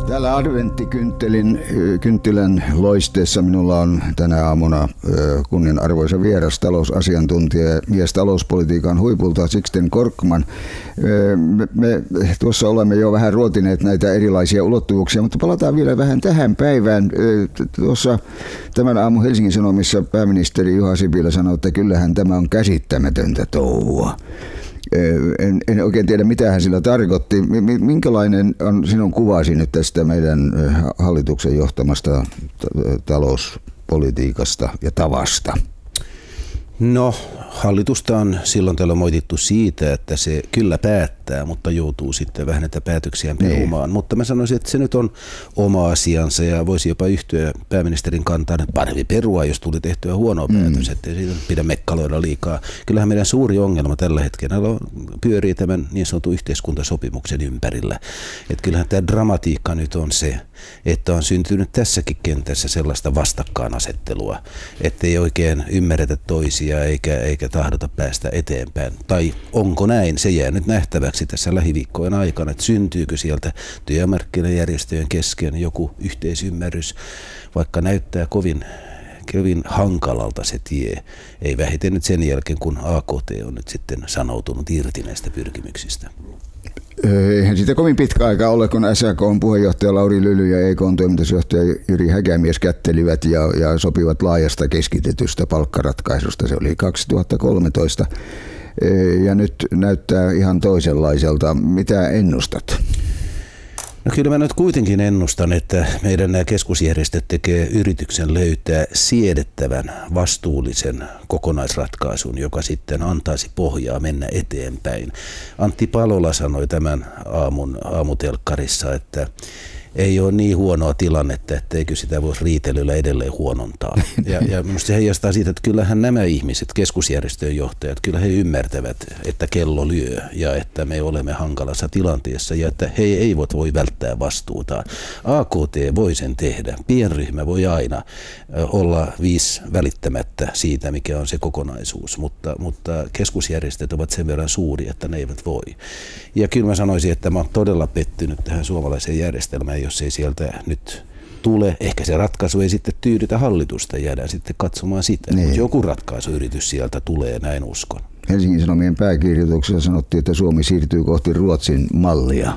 Täällä adventtikynttilän loisteessa minulla on tänä aamuna kunnianarvoisa vieras talousasiantuntija, mies talouspolitiikan huipulta Sixten Korkman. Me tuossa olemme jo vähän ruotineet näitä erilaisia ulottuvuuksia, mutta palataan vielä vähän tähän päivään. Tuossa tämän aamun Helsingin Sanomissa pääministeri Juha Sipilä sanoi, että kyllähän tämä on käsittämätöntä touhua. En oikein tiedä, mitä hän sillä tarkoitti. Minkälainen on sinun kuvasi nyt tästä meidän hallituksen johtamasta talouspolitiikasta ja tavasta? No, hallitusta on silloin tällöin moitittu siitä, että se kyllä päättää, mutta joutuu sitten vähän näitä päätöksiään perumaan. Mutta mä sanoisin, että se nyt on oma asiansa ja voisi jopa yhtyä pääministerin kantaan, että parempi perua, jos tuli tehtyä huonoa päätös, ettei siitä pidä mekkaloida liikaa. Kyllähän meidän suuri ongelma tällä hetkellä pyörii tämän niin sanotun yhteiskuntasopimuksen ympärillä. Että kyllähän tämä dramatiikka nyt on se, että on syntynyt tässäkin kentässä sellaista vastakkainasettelua, ettei oikein ymmärretä toisia eikä tahdota päästä eteenpäin. Tai onko näin? Se jää nyt nähtäväksi tässä lähiviikkojen aikana, että syntyykö sieltä työmarkkinajärjestöjen kesken joku yhteisymmärrys, vaikka näyttää kovin hankalalta se tie. Ei vähiten nyt sen jälkeen, kun AKT on nyt sitten sanoutunut irti näistä pyrkimyksistä. Eihän siitä kovin pitkä aika ole, kun SAK:n puheenjohtaja Lauri Lyly ja EK:n toimitusjohtaja Jyri Häkämies kättelivät ja sopivat laajasta keskitetystä palkkaratkaisusta. Se oli 2013 ja nyt näyttää ihan toisenlaiselta. Mitä ennustat? No kyllä mä nyt kuitenkin ennustan, että meidän nämä keskusjärjestöt tekee yrityksen löytää siedettävän, vastuullisen kokonaisratkaisun, joka sitten antaisi pohjaa mennä eteenpäin. Antti Palola sanoi tämän aamutelkkarissa, että ei ole niin huonoa tilannetta, etteikö sitä voisi riitelyllä edelleen huonontaa. Ja minusta se heijastaa siitä, että kyllähän nämä ihmiset, keskusjärjestöjen johtajat, kyllä he ymmärtävät, että kello lyö ja että me olemme hankalassa tilanteessa ja että he eivät voi välttää vastuutaan. AKT voi sen tehdä. Pienryhmä voi aina olla välittämättä siitä, mikä on se kokonaisuus, mutta keskusjärjestöt ovat sen verran suuri, että ne eivät voi. Ja kyllä mä sanoisin, että mä oon todella pettynyt tähän suomalaiseen järjestelmään, jos ei sieltä nyt tule. Ehkä se ratkaisu ei sitten tyydytä hallitusta, jäädään sitten katsomaan sitä. Niin. Mutta joku ratkaisuyritys sieltä tulee, näin uskon. Helsingin Sanomien pääkirjoituksessa sanottiin, että Suomi siirtyy kohti Ruotsin mallia.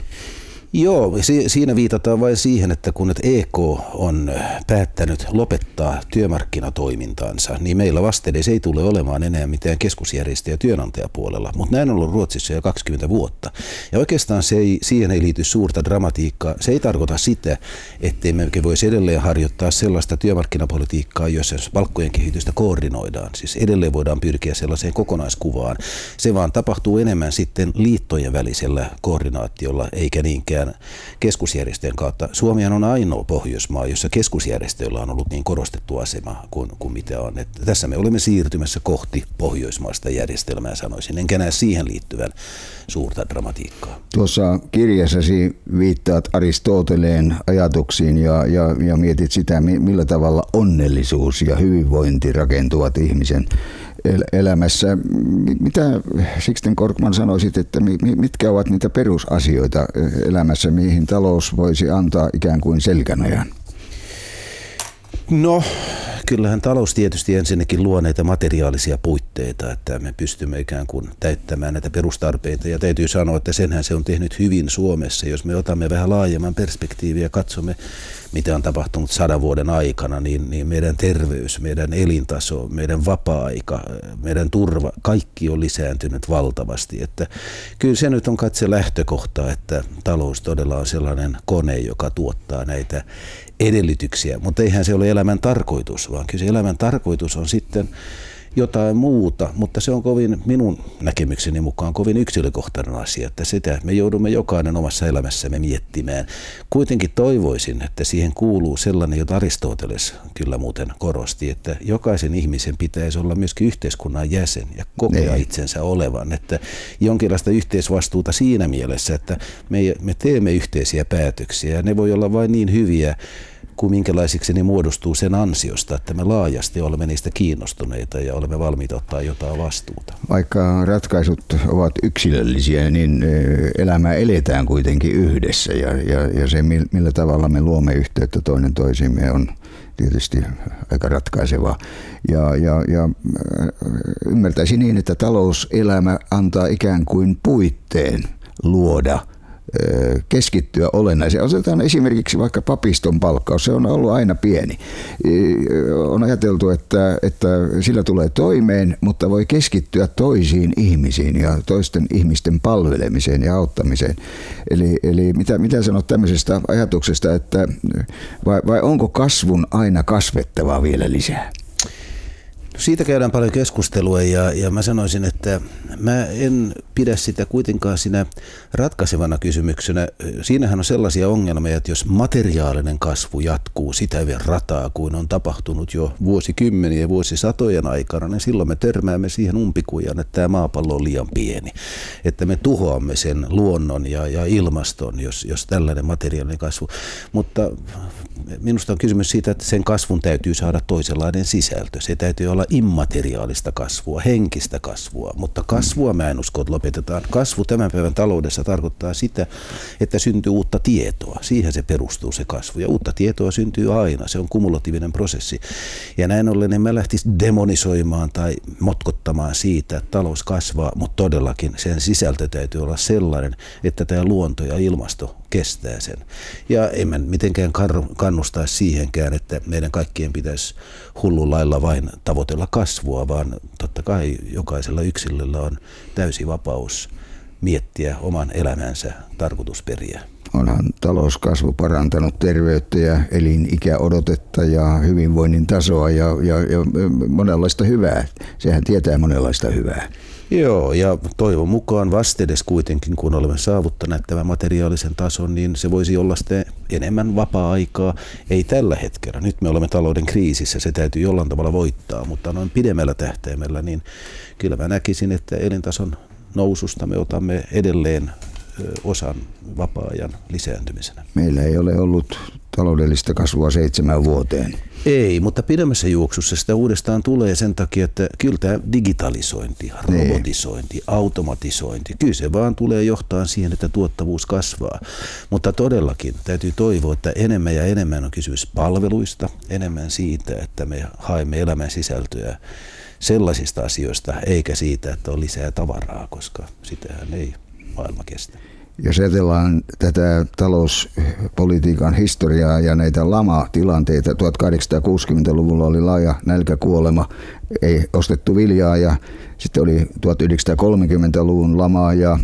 Joo, siinä viitataan vain siihen, että kun EK on päättänyt lopettaa työmarkkinatoimintansa, niin meillä vastedes ei tule olemaan enää mitään keskusjärjestö- ja työnantajapuolella, mutta näin on ollut Ruotsissa jo 20 vuotta. Ja oikeastaan siihen ei liity suurta dramatiikkaa. Se ei tarkoita sitä, ettei me voisi edelleen harjoittaa sellaista työmarkkinapolitiikkaa, jossa palkkojen kehitystä koordinoidaan. Siis edelleen voidaan pyrkiä sellaiseen kokonaiskuvaan. Se vaan tapahtuu enemmän sitten liittojen välisellä koordinaatiolla, eikä niinkään keskusjärjestöjen kautta. Suomi on ainoa Pohjoismaa, jossa keskusjärjestöillä on ollut niin korostettu asema kuin mitä on. Että tässä me olemme siirtymässä kohti pohjoismaista järjestelmää, sanoisin. Enkä näe siihen liittyvän suurta dramatiikkaa. Tuossa kirjassasi viittaat Aristoteleen ajatuksiin ja mietit sitä, millä tavalla onnellisuus ja hyvinvointi rakentuvat ihmisen elämässä. Mitä Sixten Korkman sanoisit, että mitkä ovat niitä perusasioita elämässä, mihin talous voisi antaa ikään kuin selkänojan? No, kyllähän talous tietysti ensinnäkin luo näitä materiaalisia puitteita, että me pystymme ikään kuin täyttämään näitä perustarpeita. Ja täytyy sanoa, että senhän se on tehnyt hyvin Suomessa. Jos me otamme vähän laajemman perspektiiviä ja katsomme, mitä on tapahtunut 100 vuoden aikana, niin meidän terveys, meidän elintaso, meidän vapaa-aika, meidän turva, kaikki on lisääntynyt valtavasti. Että kyllä se nyt on kai se lähtökohta, että talous todella on sellainen kone, joka tuottaa näitä edellytyksiä, mutta eihän se ole elämän tarkoitus, vaan kyllä se elämän tarkoitus on sitten jotain muuta, mutta se on minun näkemykseni mukaan kovin yksilökohtainen asia, että sitä me joudumme jokainen omassa elämässämme miettimään. Kuitenkin toivoisin, että siihen kuuluu sellainen, jota Aristoteles kyllä muuten korosti, että jokaisen ihmisen pitäisi olla myöskin yhteiskunnan jäsen ja kokea itsensä olevan, että jonkinlaista yhteisvastuuta siinä mielessä, että me teemme yhteisiä päätöksiä ja ne voi olla vain niin hyviä kuin minkälaisiksi ne muodostuu sen ansiosta, että me laajasti olemme niistä kiinnostuneita ja olemme valmiita ottaa jotain vastuuta. Vaikka ratkaisut ovat yksilöllisiä, niin elämää eletään kuitenkin yhdessä ja se millä tavalla me luomme yhteyttä toinen toisiimme on tietysti aika ratkaisevaa. Ja ymmärtäisin niin, että talouselämä antaa ikään kuin puitteen luoda, keskittyä olennaiseen. Otetaan esimerkiksi vaikka papiston palkkaus. Se on ollut aina pieni. On ajateltu, että sillä tulee toimeen, mutta voi keskittyä toisiin ihmisiin ja toisten ihmisten palvelemiseen ja auttamiseen. Eli mitä sanot tämmöisestä ajatuksesta, että vai onko kasvun aina kasvettavaa vielä lisää? Siitä käydään paljon keskustelua ja mä sanoisin, että mä en pidä sitä kuitenkaan siinä ratkaisevana kysymyksenä. Siinähän on sellaisia ongelmia, että jos materiaalinen kasvu jatkuu sitä rataa kuin on tapahtunut jo vuosikymmeniä ja vuosisatojen aikana, niin silloin me törmäämme siihen umpikujan, että tämä maapallo on liian pieni. Että me tuhoamme sen luonnon ja ilmaston, jos tällainen materiaalinen kasvu. Mutta minusta on kysymys siitä, että sen kasvun täytyy saada toisenlainen sisältö. Se täytyy olla immateriaalista kasvua, henkistä kasvua, mutta kasvua mä en usko, että lopetetaan. Kasvu tämän päivän taloudessa tarkoittaa sitä, että syntyy uutta tietoa. Siihen se perustuu se kasvu ja uutta tietoa syntyy aina. Se on kumulatiivinen prosessi. Ja näin ollen en mä lähtisi demonisoimaan tai motkottamaan siitä, että talous kasvaa, mutta todellakin sen sisältö täytyy olla sellainen, että tämä luonto ja ilmasto kestää sen. Ja en mä mitenkään kannustaisi siihenkään, että meidän kaikkien pitäisi hullun lailla vain tavoitella kasvua, vaan totta kai jokaisella yksilöllä on täysi vapaus miettiä oman elämänsä tarkoitusperiä. Onhan talouskasvu parantanut terveyttä ja elinikäodotetta ja hyvinvoinnin tasoa ja monenlaista hyvää. Sehän tietää monenlaista hyvää. Joo, ja toivon mukaan vastedes kuitenkin, kun olemme saavuttaneet tämän materiaalisen tason, niin se voisi olla sitten enemmän vapaa-aikaa. Ei tällä hetkellä. Nyt me olemme talouden kriisissä, se täytyy jollain tavalla voittaa, mutta noin pidemmällä tähtäimellä, niin kyllä mä näkisin, että elintason noususta me otamme edelleen osan vapaa-ajan lisääntymisenä. Meillä ei ole ollut taloudellista kasvua 7 vuoteen. Ei, mutta pidemmässä juoksussa sitä uudestaan tulee sen takia, että kyllä tämä digitalisointi, robotisointi, automatisointi, kyllä se vaan tulee johtaa siihen, että tuottavuus kasvaa. Mutta todellakin täytyy toivoa, että enemmän ja enemmän on kysymys palveluista, enemmän siitä, että me haemme elämän sisältöä sellaisista asioista, eikä siitä, että on lisää tavaraa, koska sitähän ei maailma kestä. Jos ajatellaan tätä talouspolitiikan historiaa ja näitä lamatilanteita, 1860-luvulla oli laaja nälkäkuolema, ei ostettu viljaa ja sitten oli 1930-luvun lama ja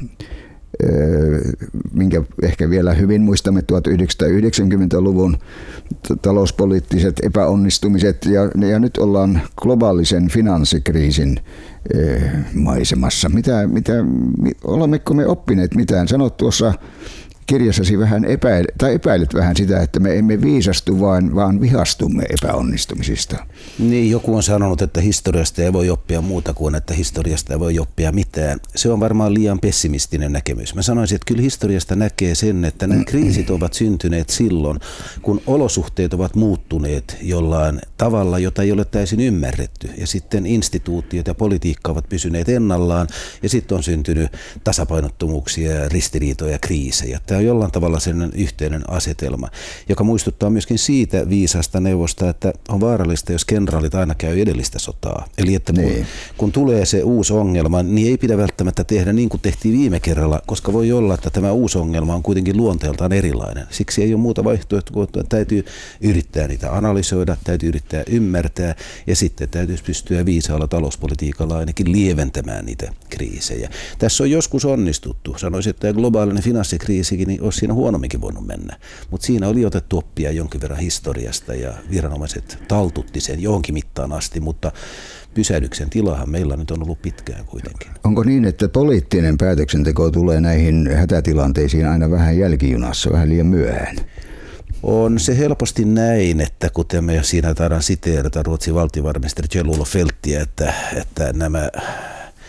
minkä ehkä vielä hyvin muistamme 1990-luvun talouspoliittiset epäonnistumiset ja nyt ollaan globaalisen finanssikriisin maisemassa. Olemmeko me oppineet mitään? Sanot tuossa kirjassasi vähän epäilet vähän sitä, että me emme viisastu, vaan vihastumme epäonnistumisista. Niin, joku on sanonut, että historiasta ei voi oppia muuta kuin, että historiasta ei voi oppia mitään. Se on varmaan liian pessimistinen näkemys. Mä sanoisin, että kyllä historiasta näkee sen, että nämä kriisit ovat syntyneet silloin, kun olosuhteet ovat muuttuneet jollain tavalla, jota ei ole täysin ymmärretty. Ja sitten instituutiot ja politiikka ovat pysyneet ennallaan ja sitten on syntynyt tasapainottomuuksia, ristiriitoja ja kriisejä. Tämä on jollain tavalla sellainen yhteinen asetelma, joka muistuttaa myöskin siitä viisasta neuvosta, että on vaarallista, jos kenraalit aina käy edellistä sotaa. Eli että kun tulee se uusi ongelma, niin ei pidä välttämättä tehdä niin kuin tehtiin viime kerralla, koska voi olla, että tämä uusi ongelma on kuitenkin luonteeltaan erilainen. Siksi ei ole muuta vaihtoehtoa, kun täytyy yrittää niitä analysoida, täytyy yrittää ymmärtää ja sitten täytyisi pystyä viisaalla talouspolitiikalla ainakin lieventämään niitä kriisejä. Tässä on joskus onnistuttu. Sanoisin, että globaalinen finanssikriisi niin olisi siinä huonomminkin voinut mennä. Mutta siinä oli otettu oppia jonkin verran historiasta ja viranomaiset taltutti sen johonkin mittaan asti, mutta pysähdyksen tilahan meillä nyt on ollut pitkään kuitenkin. Onko niin, että poliittinen päätöksenteko tulee näihin hätätilanteisiin aina vähän jälkijunassa, vähän liian myöhään? On se helposti näin, että kuten me siinä taidaan siteerata Ruotsin valtiovarainministeri Kjell-Olof Feldtiä, että nämä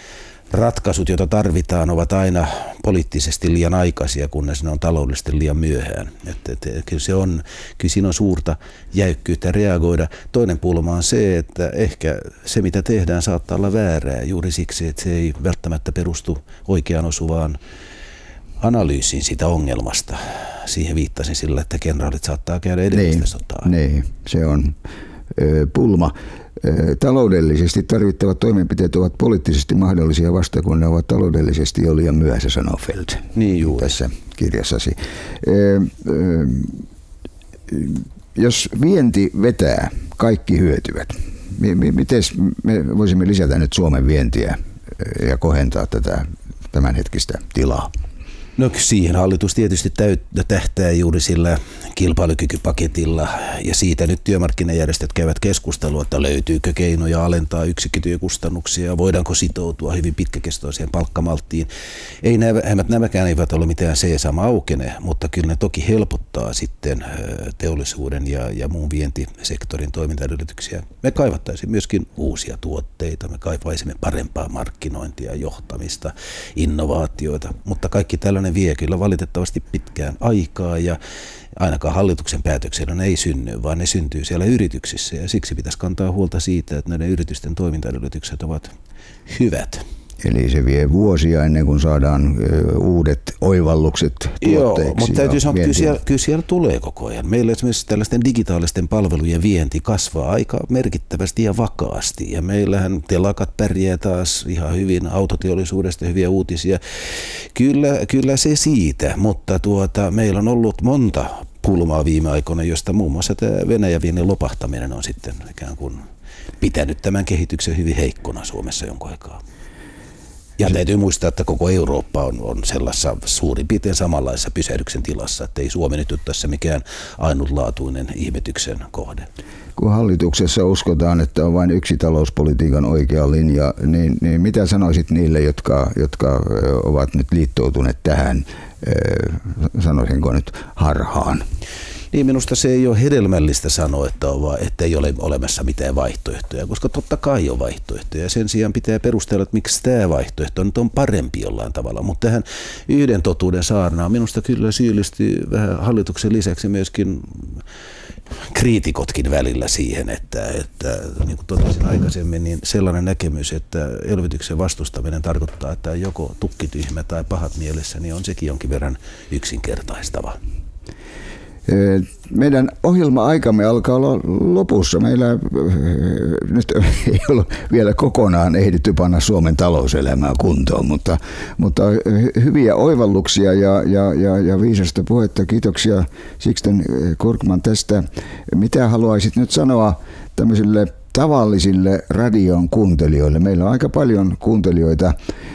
ratkaisut, joita tarvitaan, ovat aina poliittisesti liian aikaisia, kunnes ne on taloudellisesti liian myöhään. Kyllä siinä on suurta jäykkyyttä reagoida. Toinen pulma on se, että ehkä se mitä tehdään saattaa olla väärää juuri siksi, että se ei välttämättä perustu oikeaan osuvaan analyysiin sitä ongelmasta. Siihen viittasin sillä, että kenraalit saattaa käydä edellistä sotaa. Niin, se on pulma. Taloudellisesti tarvittavat toimenpiteet ovat poliittisesti mahdollisia vasta, kun ne ovat taloudellisesti jo liian myöhässä, sanoo Feld tässä kirjassasi. Jos vienti vetää, kaikki hyötyvät. Miten me voisimme lisätä nyt Suomen vientiä ja kohentaa tätä tämänhetkistä tilaa? No siihen hallitus tietysti tähtää juuri sillä kilpailukykypaketilla ja siitä nyt työmarkkinajärjestöt käyvät keskustelua, että löytyykö keinoja alentaa yksikkötyökustannuksia, voidaanko sitoutua hyvin pitkäkestoiseen palkkamalttiin. Nämäkään eivät ole mitään sesam aukene, mutta kyllä ne toki helpottaa sitten teollisuuden ja muun vientisektorin toimintaedellytyksiä. Me kaivattaisiin myöskin uusia tuotteita, me kaivaisimme parempaa markkinointia, johtamista, innovaatioita, mutta kaikki tällainen vie kyllä valitettavasti pitkään aikaa ja ainakaan hallituksen päätöksellä ne ei synny, vaan ne syntyy siellä yrityksissä ja siksi pitäisi kantaa huolta siitä, että näiden yritysten toimintaedellytykset ovat hyvät. Eli se vie vuosia ennen kuin saadaan uudet oivallukset tuotteiksi. Joo, mutta täytyy sanoa, että kyllä siellä tulee koko ajan. Meillä esimerkiksi tällaisten digitaalisten palvelujen vienti kasvaa aika merkittävästi ja vakaasti. Ja meillähän telakat pärjää taas ihan hyvin, autoteollisuudesta hyviä uutisia. Kyllä se siitä, mutta meillä on ollut monta pulmaa viime aikoina, josta muun muassa tämä Venäjän viennin lopahtaminen on sitten ikään kuin pitänyt tämän kehityksen hyvin heikkona Suomessa jonkun aikaa. Ja täytyy muistaa, että koko Eurooppa on sellaisessa suurin piirtein samanlaisessa pysähdyksen tilassa, että ei Suomi nyt ole tässä mikään ainutlaatuinen ihmetyksen kohde. Kun hallituksessa uskotaan, että on vain yksi talouspolitiikan oikea linja, niin mitä sanoisit niille, jotka ovat nyt liittoutuneet tähän, sanoisinko nyt, harhaan? Niin minusta se ei ole hedelmällistä sanoa, että ei ole olemassa mitään vaihtoehtoja, koska totta kai on vaihtoehtoja. Sen sijaan pitää perustella, että miksi tämä vaihtoehto nyt on parempi jollain tavalla. Mutta tähän yhden totuuden saarnaan minusta kyllä syyllistyy vähän hallituksen lisäksi myöskin kriitikotkin välillä siihen, että niin kuin totesin aikaisemmin, niin sellainen näkemys, että elvytyksen vastustaminen tarkoittaa, että joko tukkityhmä tai pahat mielessä, niin on sekin jonkin verran yksinkertaistava. Meidän ohjelma-aikamme alkaa olla lopussa. Meillä nyt ei ole vielä kokonaan ehditty panna Suomen talouselämää kuntoon, mutta hyviä oivalluksia ja viisasta puhetta. Kiitoksia Sixten Korkman tästä. Mitä haluaisit nyt sanoa tämmöisille tavallisille radion kuuntelijoille? Meillä on aika paljon kuuntelijoita,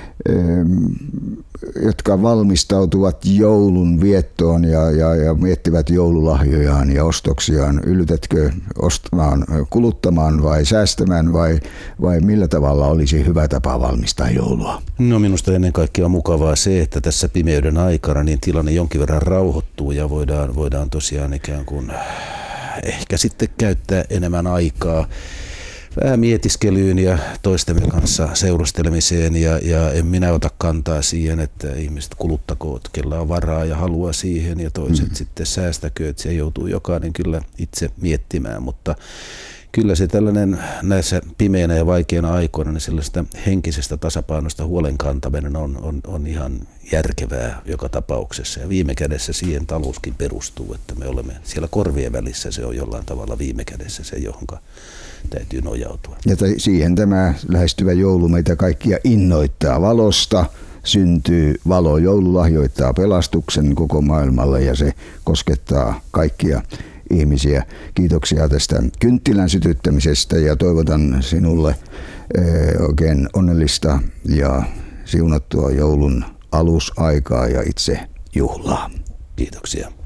jotka valmistautuvat joulun viettoon ja miettivät joululahjojaan ja ostoksiaan. Yllytätkö ostamaan, kuluttamaan vai säästämään vai millä tavalla olisi hyvä tapa valmistaa joulua? No minusta ennen kaikkea on mukavaa se, että tässä pimeyden aikana niin tilanne jonkin verran rauhoittuu ja voidaan tosiaan ikään kuin ehkä sitten käyttää enemmän aikaa vähän mietiskelyyn ja toistemme kanssa seurustelemiseen ja en minä ota kantaa siihen, että ihmiset kuluttakoot, kellä on varaa ja halua siihen ja toiset sitten säästäkööt, että se joutuu jokainen kyllä itse miettimään, mutta kyllä se tällainen näissä pimeinä ja vaikeina aikoina niin sellaista henkisestä tasapainosta huolen kantaminen on ihan järkevää joka tapauksessa ja viime kädessä siihen talouskin perustuu, että me olemme siellä korvien välissä, se on jollain tavalla viime kädessä se, johonka täytyy nojautua. Ja siihen tämä lähestyvä joulu meitä kaikkia innoittaa. Valosta syntyy valo. Joulu lahjoittaa pelastuksen koko maailmalle ja se koskettaa kaikkia ihmisiä. Kiitoksia tästä kynttilän sytyttämisestä ja toivotan sinulle oikein onnellista ja siunattua joulun alusaikaa ja itse juhlaa. Kiitoksia.